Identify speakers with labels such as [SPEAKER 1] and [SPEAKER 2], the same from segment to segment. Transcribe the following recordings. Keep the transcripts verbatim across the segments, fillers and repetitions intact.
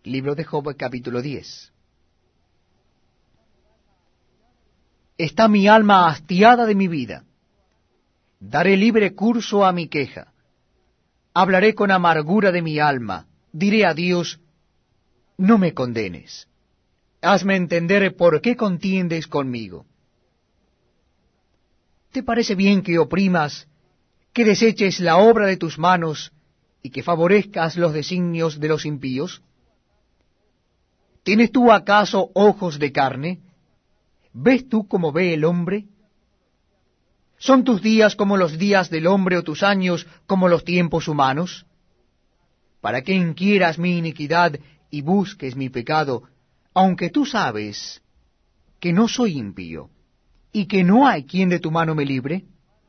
[SPEAKER 1] Libro de Job, capítulo diez. Está mi alma hastiada de mi vida. Daré libre curso a mi queja. Hablaré con amargura de mi alma. Diré a Dios, no me condenes. Hazme entender por qué contiendes conmigo. ¿Te parece bien que oprimas, que deseches la obra de tus manos y que favorezcas los designios de los impíos? ¿Tienes tú acaso ojos de carne? ¿Ves tú como ve el hombre? ¿Son tus días como los días del hombre o tus años como los tiempos humanos? ¿Para qué inquieras mi iniquidad y busques mi pecado, aunque tú sabes que no soy impío y que no hay quien de tu mano me libre?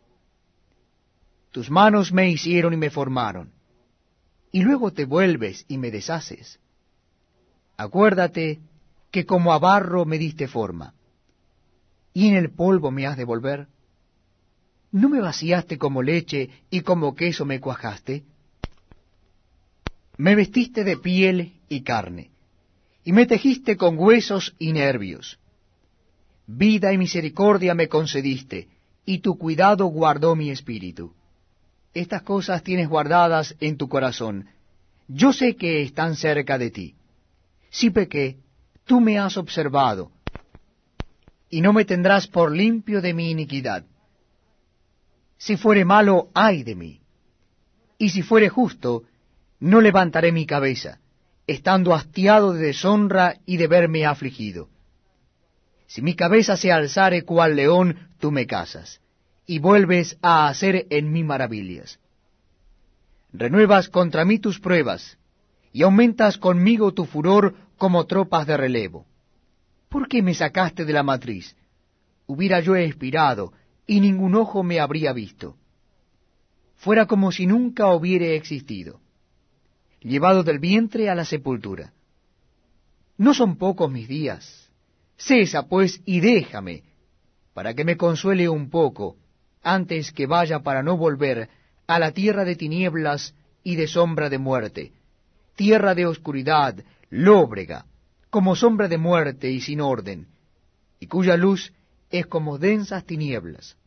[SPEAKER 1] Tus manos me hicieron y me formaron, y luego te vuelves y me deshaces. Acuérdate que como a barro me diste forma, y en el polvo me has de volver. ¿No me vaciaste como leche y como queso me cuajaste? Me vestiste de piel y carne, y me tejiste con huesos y nervios. Vida y misericordia me concediste, y tu cuidado guardó mi espíritu. Estas cosas tienes guardadas en tu corazón. Yo sé que están cerca de ti. Si pequé, tú me has observado, y no me tendrás por limpio de mi iniquidad. Si fuere malo, ay de mí. Y si fuere justo, no levantaré mi cabeza, estando hastiado de deshonra y de verme afligido. Si mi cabeza se alzare cual león, tú me cazas, y vuelves a hacer en mí maravillas. Renuevas contra mí tus pruebas, y aumentas conmigo tu furor como tropas de relevo. ¿Por qué me sacaste de la matriz? Hubiera yo expirado, y ningún ojo me habría visto. Fuera como si nunca hubiere existido, llevado del vientre a la sepultura. No son pocos mis días. Cesa, pues, y déjame, para que me consuele un poco, antes que vaya para no volver a la tierra de tinieblas y de sombra de muerte, tierra de oscuridad, lóbrega, como sombra de muerte y sin orden, y cuya luz es como densas tinieblas.